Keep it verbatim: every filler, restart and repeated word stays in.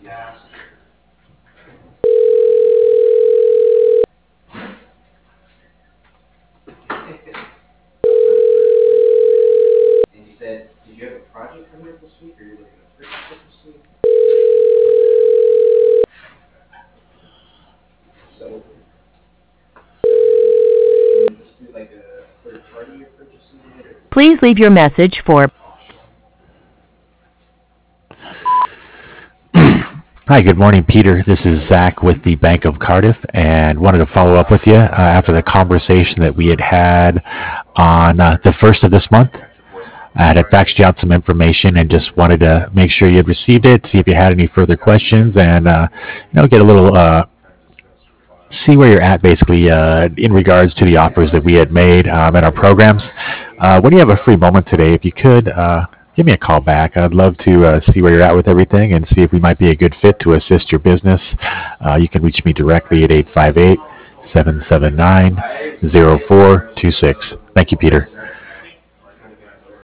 Please leave your message for Hi, good morning, Peter. This is Zach with the Bank of Cardiff, and wanted to follow up with you uh, after the conversation that we had had on uh, the first of this month. I had faxed you out some information and just wanted to make sure you had received it, see if you had any further questions, and uh, you know, get a little uh, see where you're at basically uh, in regards to the offers that we had made um, in our programs. Uh, when you have a free moment today, if you could, uh, give me a call back. I'd love to uh, see where you're at with everything and see if we might be a good fit to assist your business. Uh, you can reach me directly at eight five eight, seven seven nine, zero four two six. Thank you, Peter.